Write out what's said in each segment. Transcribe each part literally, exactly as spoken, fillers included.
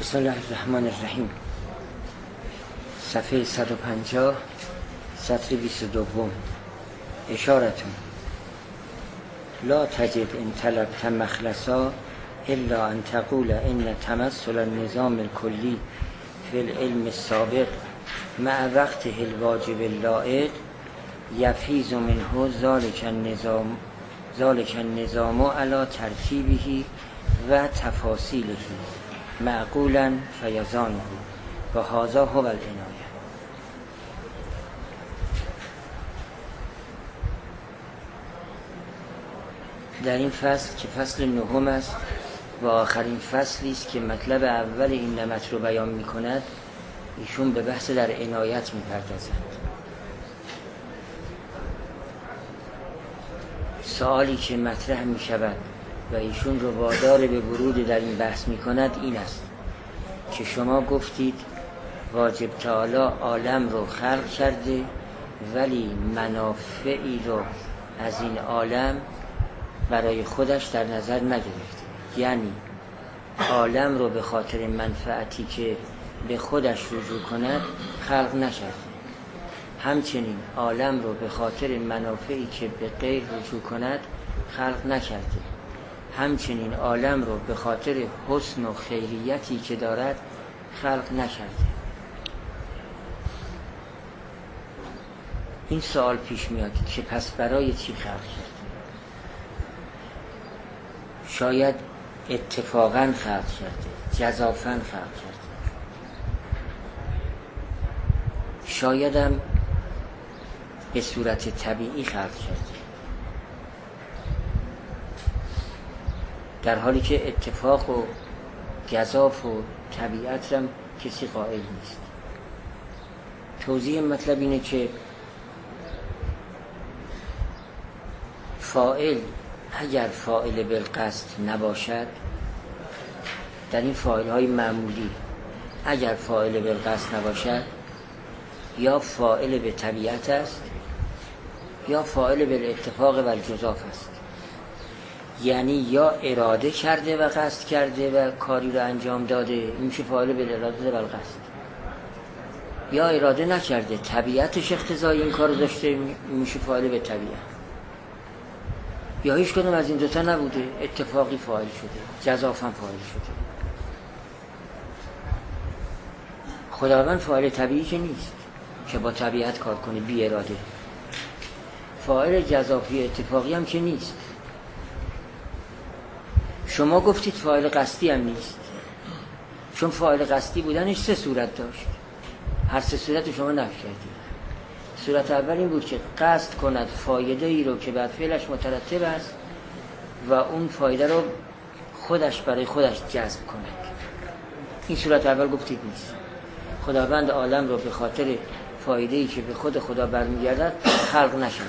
بسم الله الرحمن الرحیم. صفحه صد و پنجاه، سطر بیست و دو. اشارتون لا تجد ان طلبت مخلصا الا ان تقول ان تمثل النظام الكلی في العلم السابق مع وقته الواجب اللائق یفیز منه ذلك النظام ذلك النظام على ترتیبه و تفاصیله معقولا فیضانه و هذا هو العنایه. در این فصل که فصل نهم است و آخرین فصلی است که مطلب اول این نمط رو بیان می کند، ایشون به بحث در عنایت می پردازند. سوالی که مطرح می شود و ایشون رو وادار به ورود در این بحث می کند این است که شما گفتید واجب تعالی عالم رو خلق کرده ولی منافعی رو از این عالم برای خودش در نظر نگرفته، یعنی عالم رو به خاطر منفعتی که به خودش رجوع کند خلق نکرده، همچنین عالم رو به خاطر منافعی که به غیر رجوع کند خلق نکرده، همچنین عالم رو به خاطر حسن و خیریتی که دارد خلق نکرده. این سوال پیش میاد که پس برای چی خلق کرده؟ شاید اتفاقاً خلق کرده، جزافاً خلق کرده، شایدم به صورت طبیعی خلق کرده، در حالی که اتفاق و جزاف و طبیعت هم کسی قائل نیست. توضیح مطلب اینه که فاعل اگر فاعل بالقصد نباشد، در این فاعل های معمولی اگر فاعل بالقصد نباشد یا فاعل به طبیعت است یا فاعل بالاتفاق و الجزاف است، یعنی یا اراده کرده و قصد کرده و کاری رو انجام داده، این میشه فاعل بالاراده و القصد، یا اراده نکرده طبیعتش اقتضای این کار رو داشته، میشه فاعل به طبیعت، یا هیچ کدوم از این دوتا نبوده، اتفاقی فاعل شده، جزافاً فاعل شده. خداوند فاعل طبیعی که نیست که با طبیعت کار کنه بی اراده، فاعل جزافی اتفاقی هم که نیست. شما گفتید فاعل قصدی هم نیست، چون فاعل قصدی بودنش سه صورت داشت، هر سه صورت شما نفی کردید. صورت اول این بود که قصد کند فایده ای رو که بعد فعلش مترتب است و اون فایده رو خودش برای خودش جذب کند. این صورت اول گفتید نیست. خداوند عالم رو به خاطر فایده ای که به خود خدا برمیگردد خلق نشد.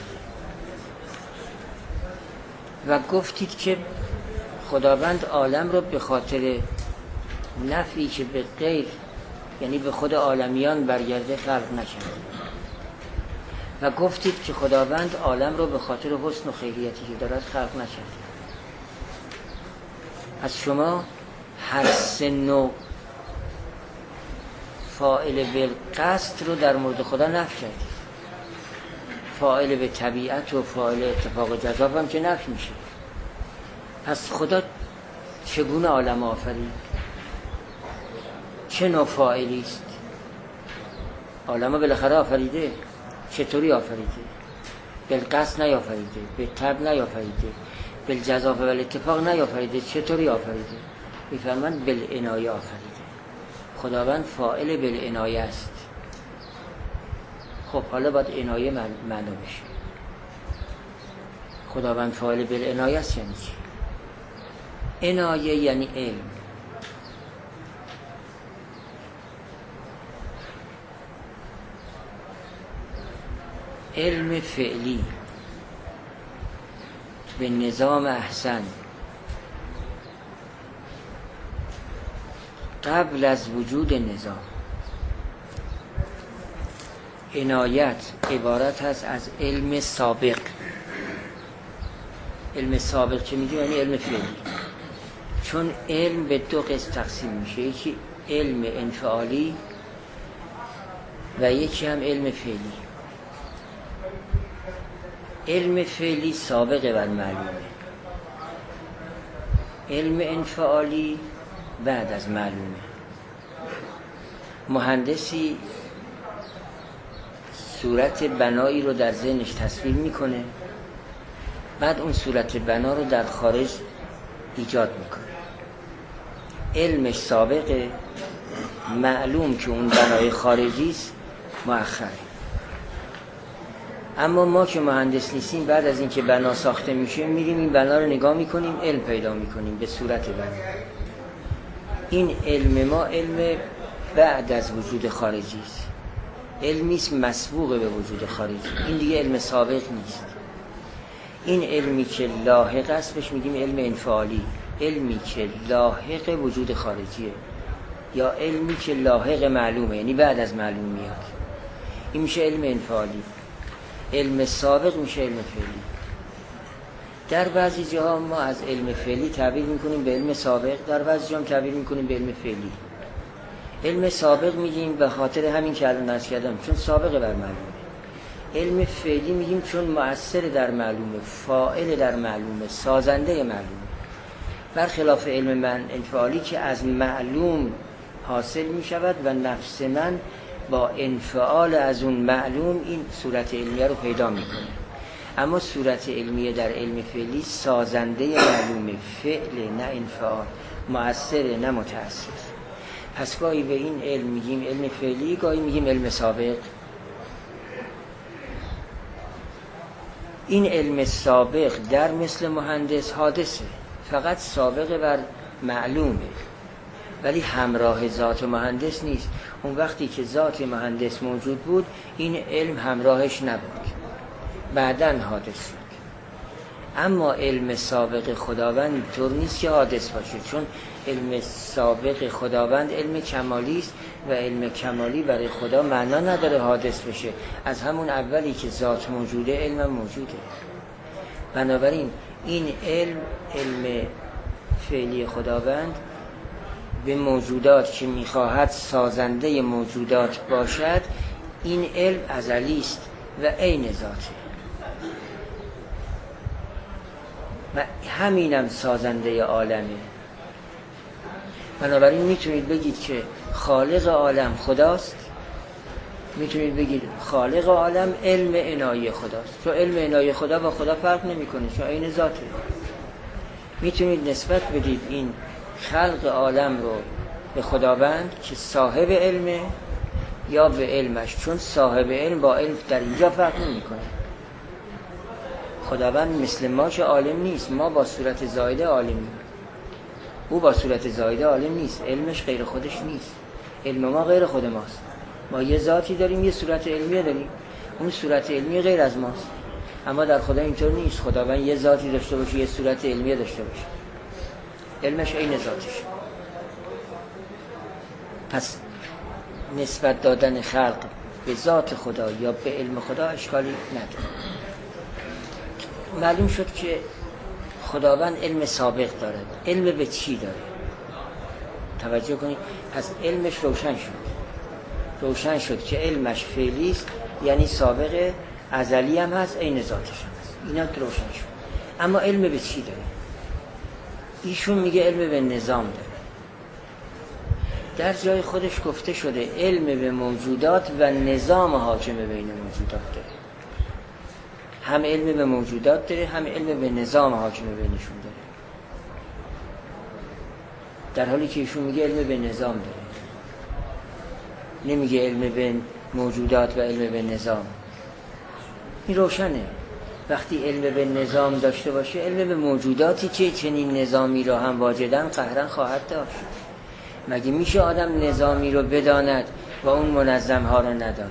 و گفتید که خداوند عالم رو به خاطر نفعی که به غیر، یعنی به خود عالمیان برگرده خلق نشد. و گفتید که خداوند عالم رو به خاطر حسن و خیریتی که دارد خلق نشد. از شما هر سه نوع فاعل بالقصد رو در مورد خدا نفی کردید. فاعل به طبیعت و فاعل اتفاق جزاف هم که نفی میشه. پس خدا چگونه عالم آفرید؟ چه نوع فاعلی است؟ عالم رو بالاخره آفریده. چطوری آفریده؟ بالقصد نیافریده، به طبع نیافریده، بالجزاف و بالاتفاق نیافریده. چطوری آفریده؟ میفرمند بالعنایه آفریده. خداوند فاعل بالعنایه است. خب حالا باید عنایه معنا بشه. خداوند فاعل بالعنایه است یعنی چی؟ عنایه یعنی علم. علم فعلی به نظام احسن قبل از وجود نظام. عنایت عبارت هست از علم سابق. علم سابق چه میگه؟ یعنی علم فعلی. چون علم به دو قسم تقسیم میشه، یکی علم انفعالی و یکی هم علم فعلی. علم فعلی سابقه بر معلومه، علم انفعالی بعد از معلومه. مهندسی صورت بنایی رو در ذهنش تصویر میکنه، بعد اون صورت بنا رو در خارج ایجاد میکنه. علمش سابقه، معلوم که اون بنای خارجی است مؤخره. اما ما که مهندس نیستیم، بعد از اینکه بنا ساخته میشه میریم این بنا رو نگاه میکنیم، علم پیدا میکنیم به صورت بنا. این علم ما علم بعد از وجود خارجی است، علمی است مسبوق به وجود خارجی. این دیگه علم سابق نیست. این علمی که لاحق است بهش میگیم علم انفعالی، علمی که لاحق وجود خارجیه، یا علمی که لاحق معلومه، یعنی بعد از معلوم میاد. این میشه علم انفعالی. علم سابق میشه علم فعلی. در بعضی جاها ما از علم فعلی تعبیر میکنیم به علم سابق، در بعضی جاها تعبیر میکنیم به علم فعلی. علم سابق میگیم به خاطر همین که الان عرض کردم، چون سابقه بر معلومه. علم فعلی میگیم چون مؤثر در معلومه، فاعل در معلومه، سازنده معلومه. برخلاف علم من انفعالی که از معلوم حاصل میشود و نفس من با انفعال از اون معلوم این صورت علمیه رو پیدا میکنه. اما صورت علمیه در علم فعلی سازنده معلومه، فعل نه انفعال، مؤثر نه متأثر. پس گاهی به این علم میگیم علم فعلی، گاهی میگیم علم سابق. این علم سابق در مثل مهندس حادثه، فقط سابقه بر معلومه، ولی همراه ذات مهندس نیست. اون وقتی که ذات مهندس موجود بود این علم همراهش نبود، بعداً حادث شد. اما علم سابق خداوند طور نیست که حادث باشه، چون علم سابق خداوند علم کمالی است و علم کمالی برای خدا معنا نداره حادث بشه. از همون اولی که ذات موجوده علم موجوده. بنابراین این علم علم فعلی خداوند به موجودات که میخواهد سازنده موجودات باشد، این علم ازلی است و عین ذاته و همینم سازنده عالمه. بنابراین میتونید بگید که خالق عالم خداست، میتونید بگید خالق عالم علم عنایه خداست، چون علم عنایه خدا با خدا فرق نمیکنه، چون عین ذاته. میتونید نسبت بدید این خلق عالم رو به خداوند که صاحب علمه یا به علمش، چون صاحب علم با علم در اینجا فرق نمیکنه. خداوند مثل ما که عالم نیست، ما با صورت زائده عالمیم، او با صورت زائده عالم نیست، علمش غیر خودش نیست، علم ما غیر خود ماست. ما یه ذاتی داریم، یه صورت علمیه داریم، اون صورت علمی غیر از ماست. اما در خدا اینطور نیست، خداوند یه ذاتی داشته باشه، یه صورت علمیه داشته باشه، علمش عین ذاتش. پس نسبت دادن خلق به ذات خدا یا به علم خدا اشکالی نداره. معلوم شد که خداوند علم سابق دارد. علم به چی داره؟ توجه کنید. پس علمش روشن شد. روشن شد که علمش فعلی است، یعنی سابق، ازلی هم هست، عین ذاتش هم هست. اینا روشن شد. اما علم به چی داره؟ ایشون میگه علم به نظام داره. در جای خودش گفته شده علم به موجودات و نظام حاکم بین موجودات داره. هم علم به موجودات داره، هم علم به نظام حاکم بینشون داره. در حالی که ایشون میگه علم به نظام داره، نمیگه علم به موجودات و علم به نظام. این روشنه. وقتی علم به نظام داشته باشه، علم به موجوداتی که چنین نظامی را هم واجدن قهرن خواهد داشت. مگه میشه آدم نظامی رو بداند و اون منظم ها رو نداند؟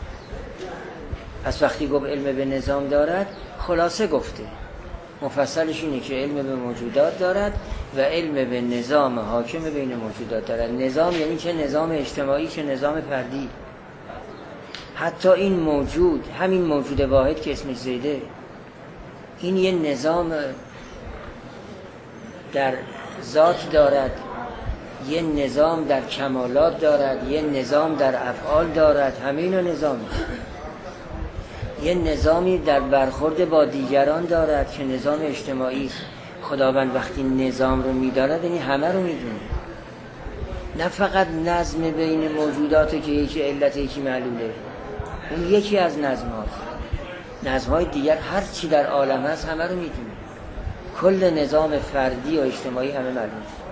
پس وقتی گفت علم به نظام دارد، خلاصه گفته، مفصلش اینه که علم به موجودات دارد و علم به نظام حاکم بین موجودات دارد. نظام یعنی چه نظام اجتماعی، چه نظام فردی. حتی این موجود، همین موجود واحد که اسمش زیده، این یه نظام در ذات دارد یه نظام در کمالات دارد، یه نظام در افعال دارد، همه اینا نظام است. یه نظامی در برخورد با دیگران دارد که نظام اجتماعی است. خداوند وقتی نظام رو می‌داند یعنی همه رو می‌دونه، نه فقط نظم بین موجودات که یکی علت یکی معلوله. اون یکی از نظم هاست. نظم های دیگر هر چی در عالم هست همه رو می‌دونه. کل نظام فردی و اجتماعی همه معلومه.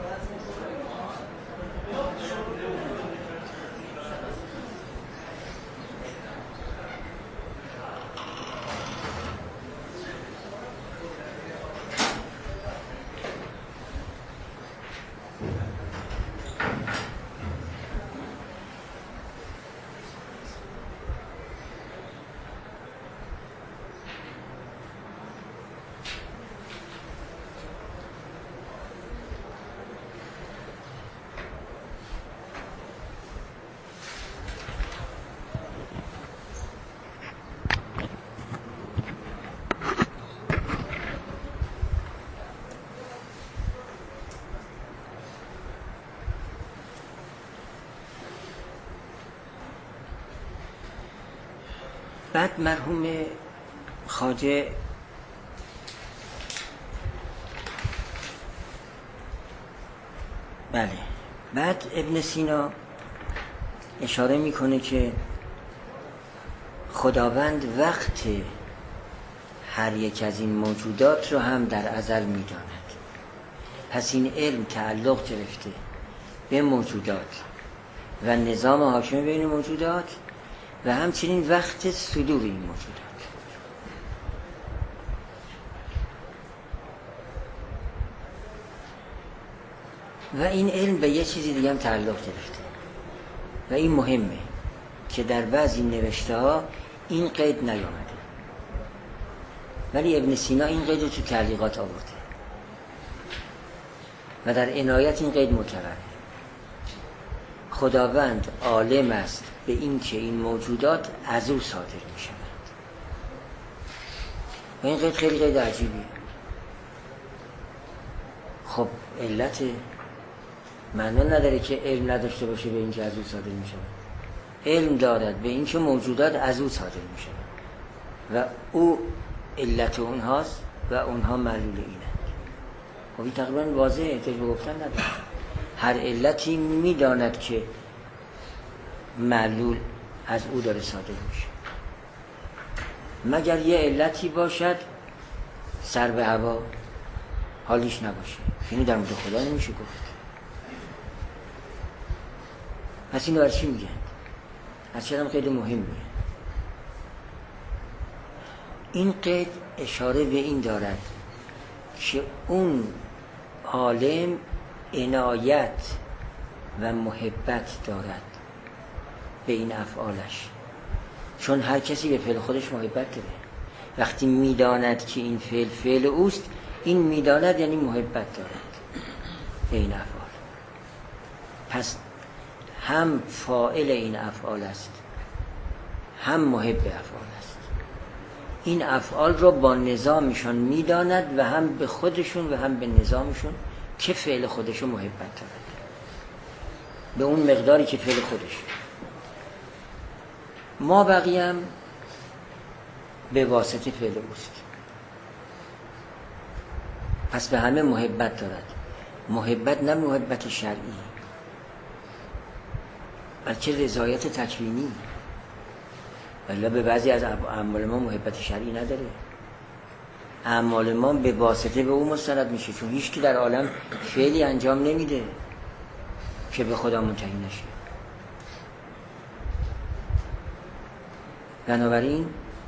بعد مرحوم خواجه بله بعد ابن سینا اشاره میکنه که خداوند وقت هر یک از این موجودات رو هم در ازل میداند. پس این علم تعلق گرفته به موجودات و نظام حاکم بین موجودات و همچنین وقت صدور این موجودات. و این علم به یه چیزی دیگه هم تعلق گرفته و این مهمه که در بعضی نوشته ها این قید نیامده، ولی ابن سینا این قید رو تو تعلیقات آورده و در عنایت این قید مکرره. خداوند عالم است به این که این موجودات از او صادر می شوند. و این قید خیلی قید عجیبیه. خب علت معنی نداره که علم نداشته باشه به این که از او صادر می شوند. علم دارد به این که موجودات از او صادر می شوند و او علت اونهاست و اونها معلول اینند. خب این تقریبا واضحه، احتیاج به گفتن نداره. هر علتی می داند که معلول از او داره صادر میشه، مگر یه علتی باشد سر به هوا حالیش نباشه. اینو در مورد خدا نمیشه گفت. پس اینو برای چی میگن؟ از چرا خیلی مهمه. این قید اشاره به این دارد که اون عالم عنایت و محبت دارد به این افعالش، چون هر کسی به فعل خودش محبت داره. وقتی میداند که این فعل فعل اوست، این میداند یعنی محبت دارد به این افعال. پس هم فاعل این افعال است هم محب افعال است. این افعال رو با نظامشون میداند و هم به خودشون و هم به نظامشون که فعل خودشو محبت دارد به اون مقداری که فعل خودش. ما بقیم به واسطه فعل اوست، پس به همه محبت دارد. محبت نه محبت شرعی، بلکه رضایت تکوینی. ولی به بعضی از اعمال ما محبت شرعی نداره. اعمال ما به واسطه به او مستند میشه، چون هیچ کی در عالم فعلی انجام نمیده که به خدا منتهی نشه. بنابراین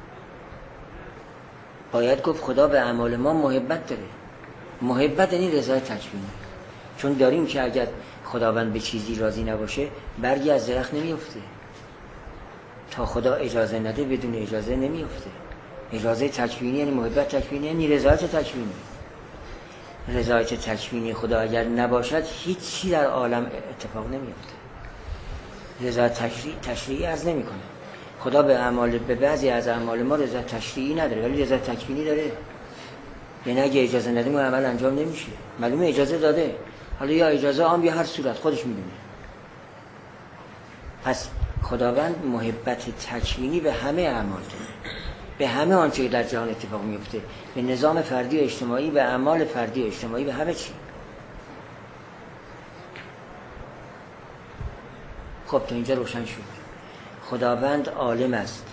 باید گفت خدا به اعمال ما محبت داره. محبت یعنی رضایت تکوینی، چون داریم که اگر خداوند به چیزی راضی نباشه برگی از درخت نمیفته. تا خدا اجازه نده بدون اجازه نمیفته. اجازه تکوینی یعنی محبت تکوینی، یعنی رضایت تکوینی. رضایت تکوینی خدا اگر نباشد هیچ چی در عالم اتفاق نمیفته. رضایت تشریعی تشریعی از نمیکنه. خدا به اعمال به بعضی از اعمال ما رضایت تشریعی نداره ولی رضایت تکوینی داره. یعنی اگه اجازه نده اون عمل انجام نمیشه. معلومه اجازه داده حالا یا اجازه عام یا هر صورت خودش میدونه. پس خداوند محبت تکوینی به همه اعمال داره، به همه آنچه که در جهان اتفاق میفته، به نظام فردی و اجتماعی، به اعمال فردی و اجتماعی، به همه چی. خب تا اینجا روشن شد. خداوند عالم است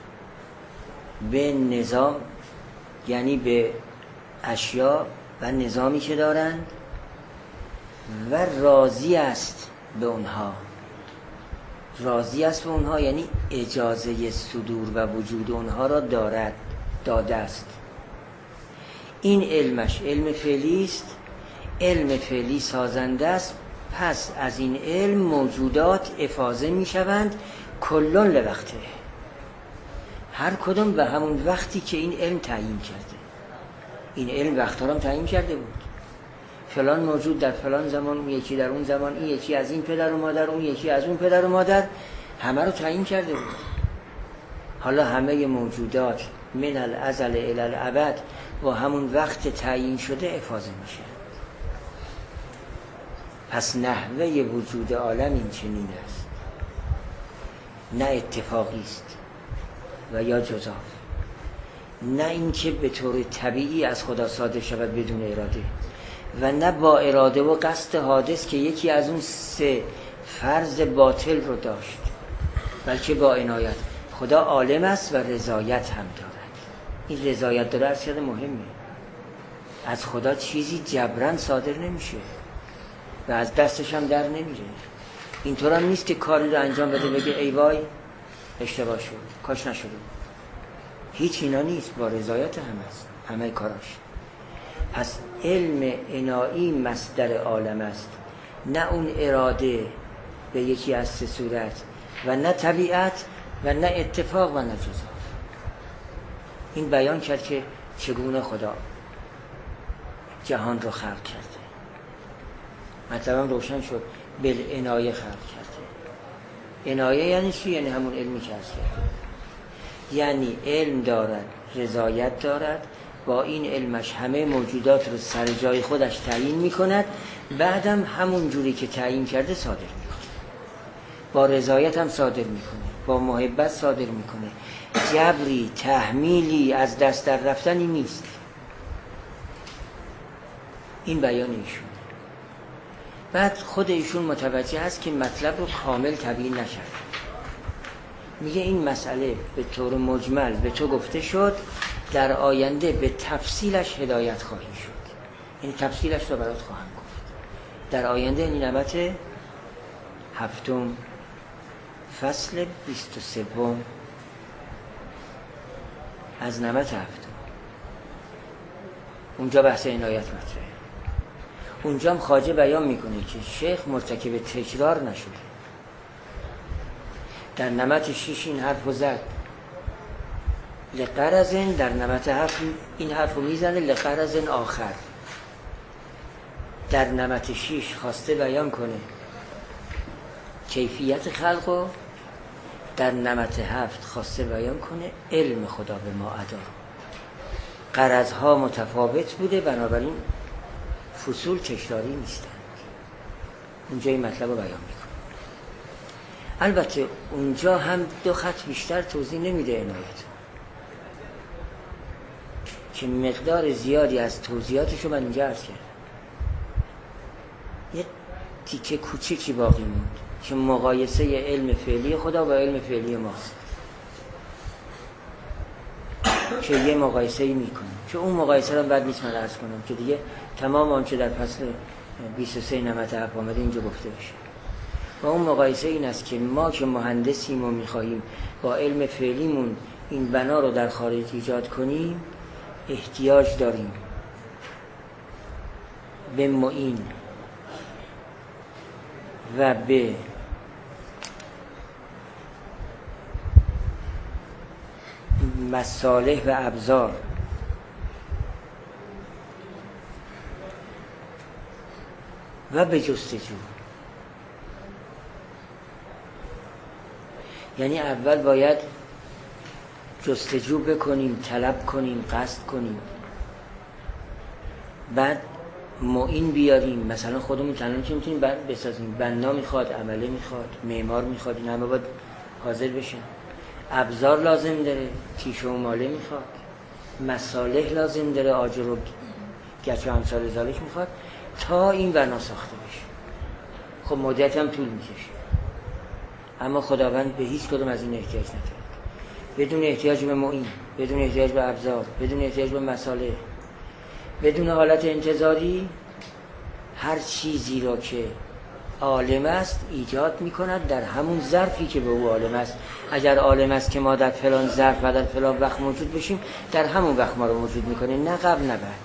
به نظام، یعنی به اشیا و نظامی که دارند، و راضی است به اونها. راضی است به اونها یعنی اجازه صدور و وجود اونها را دارد، داده است. این علمش علم فعلی است. علم فعلی سازنده است. پس از این علم موجودات افاضه می شوند کلون لوقته، هر کدوم به همون وقتی که این علم تعیین کرده. این علم وقت هم تعیین کرده بود. فلان موجود در فلان زمان، اون یکی در اون زمان، این یکی از این پدر و مادر، اون یکی از اون پدر و مادر، همه رو تعیین کرده بود. حالا همه موجودات من الازل الی الابد و همون وقت تعیین شده افاضه میشه. پس نحوه وجود عالم این چنین است، نه اتفاقی است و یا جزا، نه اینکه به طور طبیعی از خدا صادر شود بدون اراده، و نه با اراده و قصد حادث که یکی از اون سه فرض باطل رو داشت، بلکه با عنایت. خدا عالم است و رضایت هم دارد. این رضایت داره از شده مهمه. از خدا چیزی جبران صادر نمیشه و از دستش هم در نمیره. اینطور هم نیست که کاری رو انجام بده بگه ای وای اشتباه شد، کاش نشده. هیچ اینا نیست، با رضایت هم است همه کاراش. پس علم انایی مصدر عالم است، نه اون اراده به یکی از سه صورت، و نه طبیعت، و نه اتفاق، و نه جزا. این بیان کرد که چگونه خدا جهان رو خلق کرده. مطلبم روشن شد. بالعنایه خلق کرده. عنایه یعنی چی؟ یعنی همون علمی که هست کرده. یعنی علم دارد، رضایت دارد، با این علمش همه موجودات رو سر جای خودش تعیین میکند، بعدم همون جوری که تعیین کرده صادر میکنه. با رضایت هم صادر میکنه، با محبت صادر میکنه. جبری، تحمیلی، از دست در رفتنی نیست. این بیان ایشون. بعد خود ایشون متوجه است که مطلب رو کامل تبیین نشد. میگه این مسئله به طور مجمل به تو گفته شد، در آینده به تفصیلش هدایت خواهی شد. یعنی تفصیلش رو برات خواهم گفت در آینده. این نمت هفتم فصل بیست و سوم از نمت هفتم. اونجا بحث عنایت مطرحه. اونجا هم خواجه بیان میکنه که شیخ مرتکب تکرار نشده. در نمت شیش این حرف رو زد لقرزن، در نمت هفت این حرف رو میزنه لقرزن آخر. در نمت شیش خواسته بیان کنه کیفیت خلق رو، در نمت هفت خواسته بیان کنه علم خدا به ما ادا. غرضها متفاوت بوده، بنابراین فصول تکراری نیستند. اونجا این مطلب رو بیان میکنه. البته اونجا هم دو خط بیشتر توضیح نمیده عنایت، که مقدار زیادی از توضیحاتشو من اینجا عرض کردم. یه تیکه کوچیکی باقی موند که مقایسه علم فعلی خدا با علم فعلی ماست، که یه مقایسه ای میکنه، که اون مقایسه رو بعد نیست من عرض کنم، که دیگه تمام آنچه در فصل بیست و سه نمت حق آمده اینجا گفته بشه. و اون مقایسه این است که ما که مهندسیم و میخواییم با علم فعلیمون این بنا رو در خارج ایجاد کنیم، احتیاج داریم به معین و به مصالح و ابزار و به جستجو. یعنی اول باید جستجو بکنیم، طلب کنیم، قصد کنیم، بعد معین بیاریم. مثلا خودمون تنها که میتونیم بسازیم، بنا میخواد، عمله میخواد، معمار میخواد، این همه باید حاضر بشن. ابزار لازم داره، تیشه و ماله میخواد، مصالح لازم داره، آجر و گچ و امثال ذالک میخواد تا این بنا ساخته بشه. خب مدت هم طول میکشه، اما خداوند به هیچ کدوم از این احتیاج نداره. بدون احتیاج به معین، بدون احتیاج به ابزار، بدون احتیاج به مصالح، بدون حالت انتظاری، هر چیزی را که عالم است ایجاد میکند در همون ظرفی که به او عالم است. اگر عالم است که ما در فلان ظرف و در فلان وقت موجود بشیم، در همون وقت ما رو موجود میکنه، نه قبل نه بعد.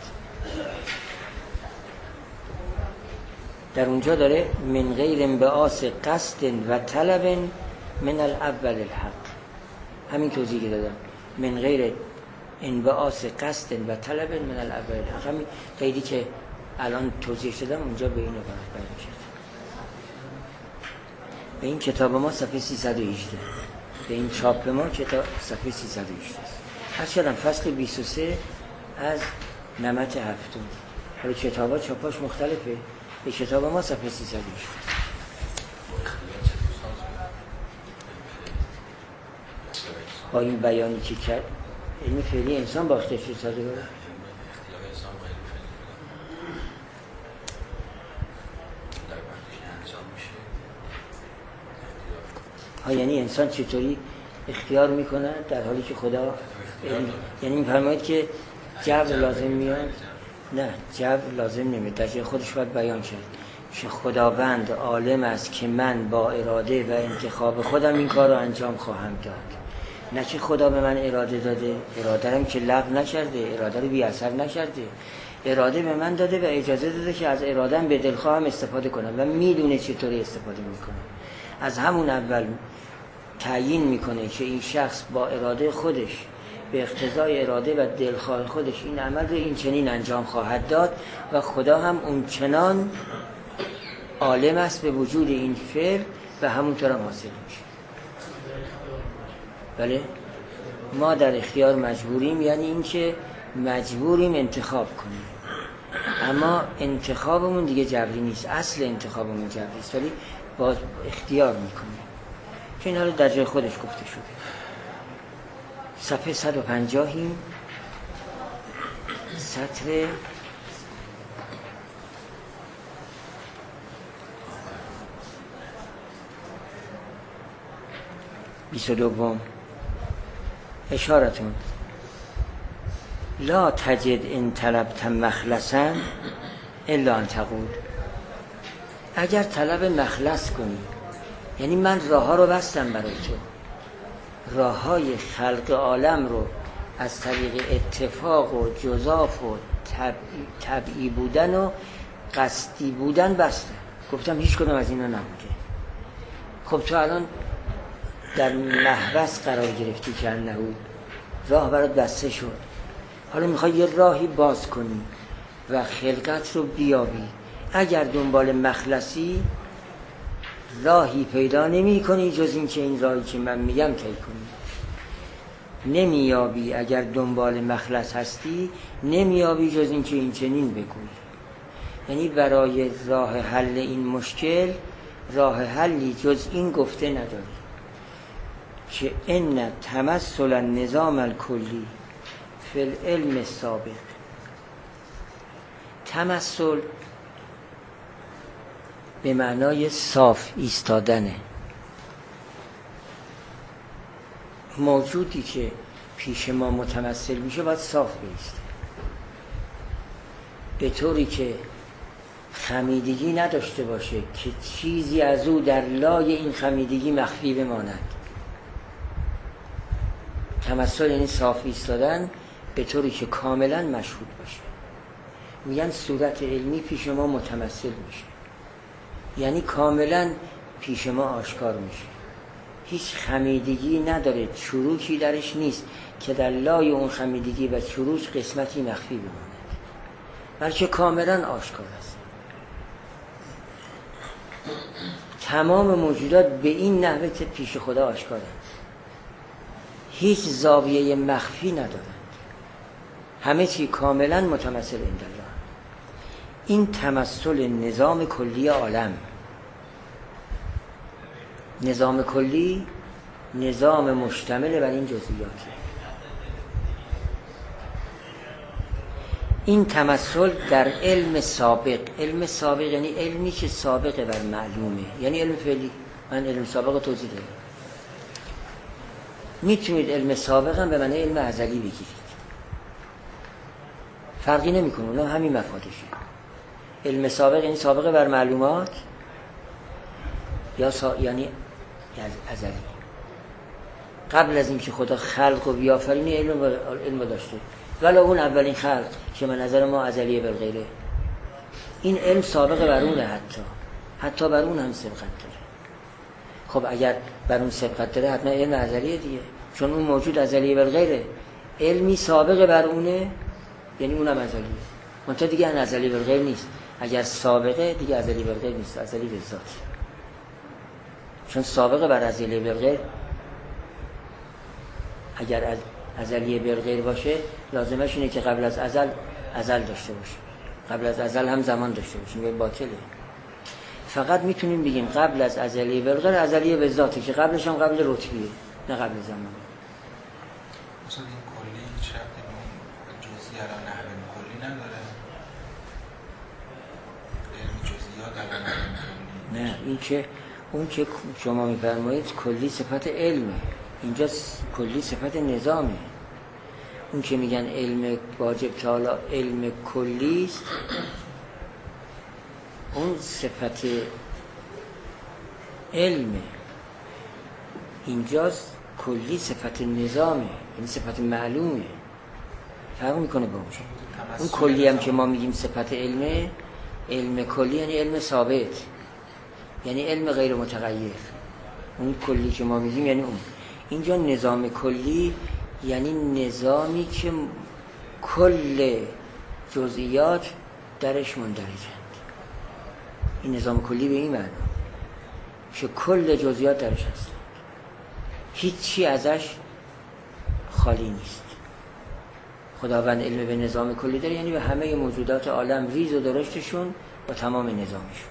در اونجا داره من غیر انبعاث قصد و طلب من الاول الحق، همین توضیح که دادم، من غیر انبعاث قصد و طلب من الاول الحق، همین قیدی که الان توضیح شدم اونجا به این عبارت بیان شد. به این کتاب ما صفحه سیصد و هجده، به این چاپ ما کتاب صفحه سیصد و هجده است. هر شدم فصل بیست و سه از نمط هفتم. حالا کتاب ها چاپاش مختلفه، به کتاب ما صفحه سیصد و هجده. با این بیانی که کرد علم فعلی انسان با اختیار سازه گاره ها، یعنی انسان چطوری اختیار میکنه در حالی که خدا علم. یعنی میفرماید که جبر لازم میاد؟ نه، جبر لازم نمیاد، در جای خودش باید بیان کرد که خداوند عالم است که من با اراده و انتخاب خودم این کار رو انجام خواهم داد. نه که خدا به من اراده داده، اراده هم که لغو نکرده، اراده رو بی اثر نکرده، اراده به من داده و اجازه داده که از اراده‌ام به دلخواهم استفاده کنم و میدونه چطوری استفاده میکنم. از همون اول تعیین میکنه که این شخص با اراده خودش به اقتضای اراده و دلخواه خودش این عمل رو این چنین انجام خواهد داد و خدا هم اون چنان عالم است به وجود این فعل و همونطور هم حاصل میشه. بله، ما در اختیار مجبوریم، یعنی این که مجبوریم انتخاب کنیم، اما انتخابمون دیگه جبری نیست، اصل انتخابمون جبری است، ولی با اختیار میکنیم که این حالا در جای خودش گفته شده. صفحه صد و پنجاهیم، سطر بیست و دوم. اشارتون لا تجد ان طلبت مخلصا الا ان تقول. اگر طلب مخلص کنی، یعنی من راه ها رو بستم برای تو، راه های خلق عالم رو از طریق اتفاق و جزاف و طبعی بودن و قصدی بودن بستم، گفتم هیچ کدوم از اینا نبوده. خب تو الان در محبس قرار گرفتی که نهود، راه برات بسته شد، حالا میخوای یه راهی باز کنی و خلقت رو بیابی. اگر دنبال مخلصی، راهی پیدا نمی کنی جز این که این راهی که من میگم طی کنی. نمیابی اگر دنبال مخلص هستی، نمیابی جز این که این چنین بگویی. یعنی برای راه حل این مشکل راه حلی جز این گفته نداری که ان تمثل النظام الکلی فی العلم السابق. تمثل به معنای صاف ایستادنه. موجودی که پیش ما متمثل میشه باید صاف بیسته، به طوری که خمیدگی نداشته باشه که چیزی از او در لای این خمیدگی مخفی بماند. تمثل یعنی صاف ایستادن به طوری که کاملا مشهود باشه. میگن صورت علمی پیش ما متمثل میشه، یعنی کاملا پیش ما آشکار میشه، هیچ خمیدگی نداره، چروکی درش نیست که در لای اون خمیدگی و چروک قسمتی مخفی بماند، بلکه کاملا آشکار است. تمام موجودات به این نحوه پیش خدا آشکارند، هیچ زاویه مخفی ندارند، همه چی کاملا متمثل عند الله. این تمثل نظام کلی عالم. نظام کلی نظام مشتمل بر این جزئیاته. این تمثل در علم سابق، علم سابق یعنی علمی که سابقه بر معلومه، یعنی علم فعلی. من علم سابق توضیح دادم. میتونید علم سابق هم به معنی علم ازلی بگیرید، فرقی نمیکنه، اونم همین مفادشه. علم سابق یعنی سابقه بر معلومات یا سا... یعنی ازلی. قبل از اینکه خدا خلق و بیافرینه علم و علم داشته، ولی اون اولین خلق که من نظر ما ازلیه بالغیره، این علم سابقه بر اونه، حتی حتی بر اون هم سبقت داره. خب اگر بر اون سبقت داره حتما علم ازلیه دیگه، چون اون موجود ازلیه بالغیره. علمی سابقه بر اونه یعنی اونم ازلیه، منتها دیگه ان ازلی بالغیر نیست. اگر سابقه دیگه ازلی بالغیر نیست، ازلی به ذات. چون سابقه بر ازلی بالغیر اگر از ازلی بالغیر باشه لازمش اینه که قبل از ازل ازل داشته باشه، قبل از ازل هم زمان داشته باشه، این باطله. فقط میتونیم بگیم قبل از ازلی بالغیر ازلی به ذاته که قبلش هم قبل رتبیه نه قبل زمان. مثلا این کلی هیچ ربطی به جزئی الان نحوه کلی نداره؟ علم جزئیات الان نحوه کلی نه، این که اون که شما میفرمایید کلی صفت علمه، اینجا کلی صفت نظامه. اون که میگن علم واجب تعالی علم کلی است، اون صفت علمه. اینجاست کلی صفت نظامه، این صفت معلومه، فرق میکنه با اون. اون کلی هم که ما میگیم صفت علمه، علم کلی یعنی علم ثابت، یعنی علم غیر متغیر. اون کلی که ما میگیم یعنی اون. اینجا نظام کلی یعنی نظامی که کل جزئیات درش مندرجند. این نظام کلی به این معنی که کل جزئیات درش هست، هیچی ازش خالی نیست. خداوند علم به نظام کلی داره، یعنی به همه موجودات عالم ریز و درشتشون و تمام نظامشون.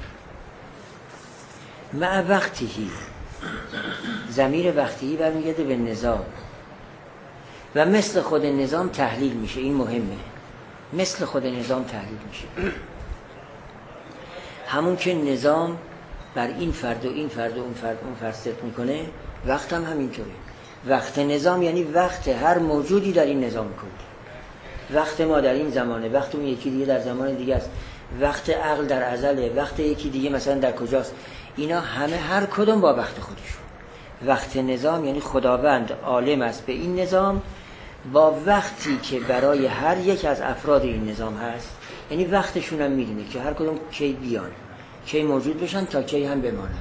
مع وقتهی، ضمیر وقتهی برمیگرده به نظام و مثل خود نظام تحلیل میشه. این مهمه، مثل خود نظام تحلیل میشه. همون که نظام بر این فرد و این فرد و اون فرد اون فرد ست میکنه، وقت هم همینطوره. وقت نظام یعنی وقت هر موجودی در این نظام کلی. وقت ما در این زمانه، وقت اون یکی دیگه در زمان دیگه است، وقت عقل در ازله، وقت یکی دیگه مثلا در کجاست. اینا همه هر کدوم با وقت خودشون. وقت نظام یعنی خداوند عالم است به این نظام با وقتی که برای هر یک از افراد این نظام هست، یعنی وقتشون هم میدونه که هر کدوم کی بیان، کی موجود بشن تا کی هم بمانند.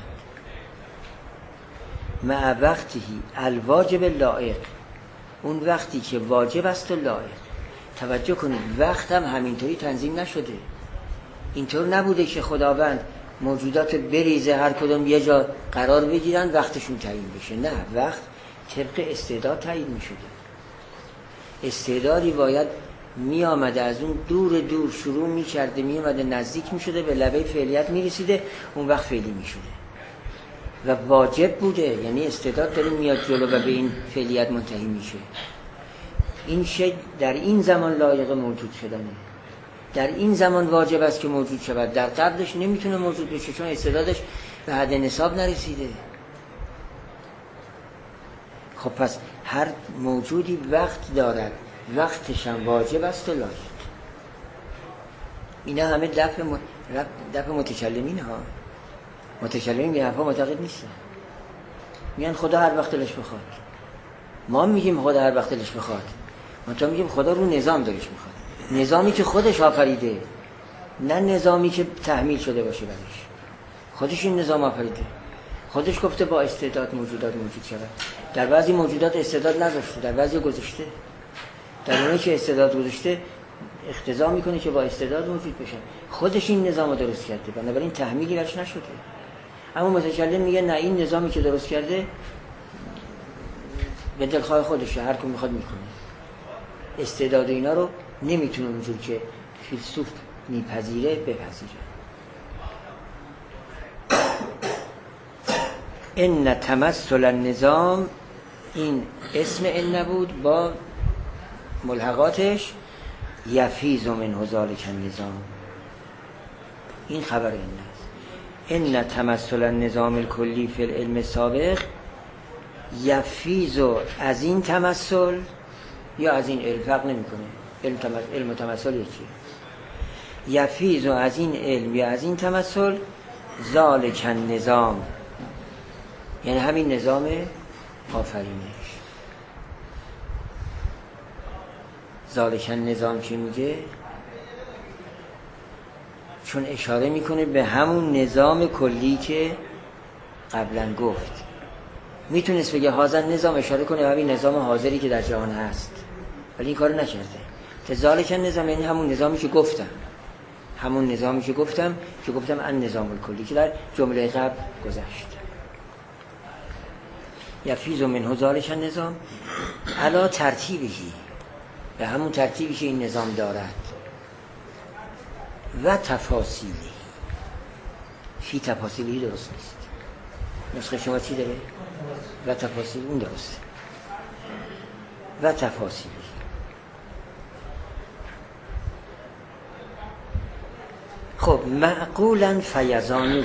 مع وقتی الواجب لایق، اون وقتی که واجب است و لایق. توجه کنید وقت هم همینطوری تنظیم نشده. اینطور نبوده که خداوند موجودات بریزه هر کدوم یه جا قرار بگیرن وقتشون تعیین بشه. نه، وقت طبق استعداد تعیین میشده. استعدادی باید می آمده از اون دور دور شروع می کرده، می آمده نزدیک می شده، به لبه فعلیت می رسیده، اون وقت فعلی می شده و واجب بوده، یعنی استعداد داره میاد جلو و به این فعلیت منتهی میشه. این شی در این زمان لایق موجود شدنه، در این زمان واجب است که موجود شود، در قبلش نمیتونه موجود بشه چون استعدادش به حد نصاب نرسیده. خب پس هر موجودی وقت دارد، وقتش هم واجب است و لایق. اینا همه دفع م... دفع متکلمین ها. متکلمین به حرفا معتقد نیستن، میگن خدا هر وقت دلش بخواد. ما میگیم خدا هر وقت دلش بخواد، ما میگیم خدا رو نظام دلش میخواد، نظامی که خودش آفریده، نه نظامی که تحمیل شده باشه برش. خودش این نظام آفریده، خودش گفته با استعداد موجودات موجود شود. در بعضی موجودات استعداد نذاشته، در بعضی گذاشته. در اونی که استعداد گذاشته اقتضا میکنه که با استعداد موجود بشن. خودش این نظام رو درست کرده، بنابراین تحمیلی برش نشده. اما متکلم میگه نه، این نظامی که درست کرده به دلخواه خودشه، هر کم میخواد میکنه. استعداد اینا رو نمیتونه اونجور که فیلسوف میپذیره بپذیره. ان تمثل النظام، این اسم ان نبود با ملحقاتش، یفیز من ذلک النظام، این خبر این است. ان تمثل النظام الکلی فی العلم السابق، یفیز از این تمثل یا از این علم، فرق نمیکنه، علم تمثل علم و تمثل یکیه. یفیز از این علم یا از این تمثل ذلک النظام، یعنی همین نظام آفرینش. ذلک النظام که میگه چون اشاره میکنه به همون نظام کلی که قبلا گفت. میتونست بگه هازن نظام، اشاره کنه به همین نظام حاضری که در جهان هست، ولی این کارو نکرده. ذلک النظام یعنی همون نظامی که گفتم، همون نظامی که گفتم که گفتم ان نظام الکلی که در جمله قبل گذشت. یفیز منه ذلک النظام علی ترتیبهی، به همون ترتیبی که این نظام دارد، و تفاصیلی، فی تفاصیلی درست نیست. نسخه شما چی داره؟ و تفاصیل، اون درسته. و تفاصیلی، خب معقولا فیضانه،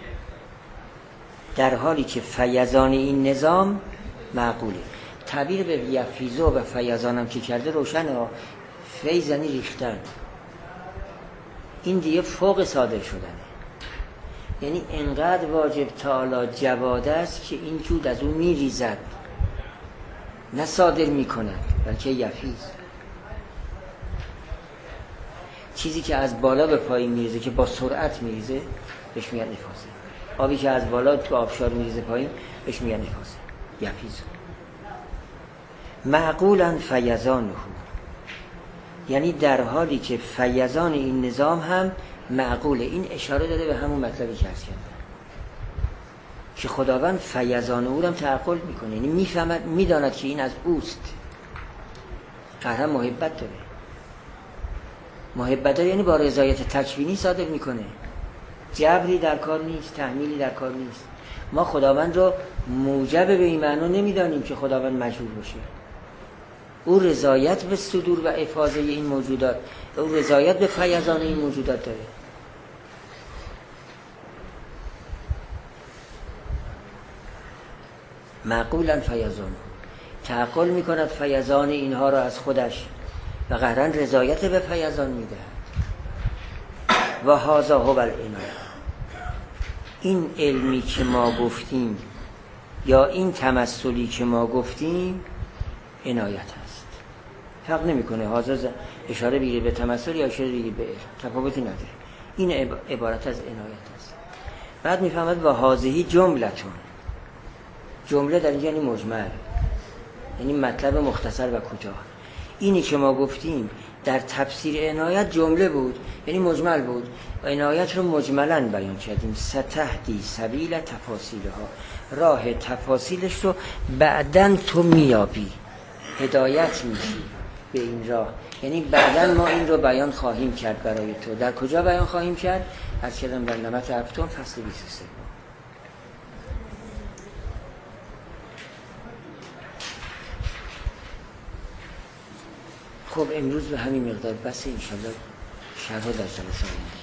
در حالی که فیضان این نظام معقوله. تعبیر به یفیزو و فیضانم که کرده روشنه، فیضانی ریختن، این دیگه فوق صادر شدنه، یعنی انقدر واجب تعالی جواده است که این جود از اون میریزد، نه صادر میکند، بلکه یفیز. چیزی که از بالا به پایین میریزه، که با سرعت میریزه، بهش میگن نفاذه. آبی که از بالا تو آبشار میریزه پایین، بهش میگن نفاذه، یفیز. معقولا فیضانه، یعنی در حالی که فیضان این نظام هم معقوله. این اشاره داده به همون مطلبی که عرض کردم که خداوند فیضان او هم تعقل میکنه، یعنی میفهمد، میداند که این از اوست. قهرا محبت داره، محبت داره یعنی با رضایت تکوینی صادر میکنه، جبری در کار نیست، تحمیلی در کار نیست. ما خداوند رو موجب به این معنا نمیدانیم که خداوند مجبور باشه. او رضایت به صدور و افاضه این موجودات، او رضایت به فیضان این موجودات داره. معقولا فیضان، تعقل میکند فیضان اینها را از خودش و قهرا رضایت به فیضان میدهد. و هذا هو العنایه، این علمی که ما گفتیم یا این تمثلی که ما گفتیم عنایت هست. فرق نمیکنه هذا اشاره بیره به تمثل یا اشاره بیره به علم، تفاوتی نداره. این عبارت از عنایت است. بعد میفهمد و هذه جملتون، جمله در اینجا یعنی مجمل، یعنی مطلب مختصر و کوتاه. اینی که ما گفتیم در تفسیر عنایت جمله بود، یعنی مجمل بود، و عنایت رو مجملاً بیان کردیم. ستهدی سبیل تفاصیلها، راه تفاصیلش رو بعداً تو میابی، هدایت میشی به این راه، یعنی بعداً ما این رو بیان خواهیم کرد برای تو. در کجا بیان خواهیم کرد؟ از کردم در نمط هفتم فصل بیست و سه. خب امروز به همین مقدار بس، انشالله شرح در جلسه آینده.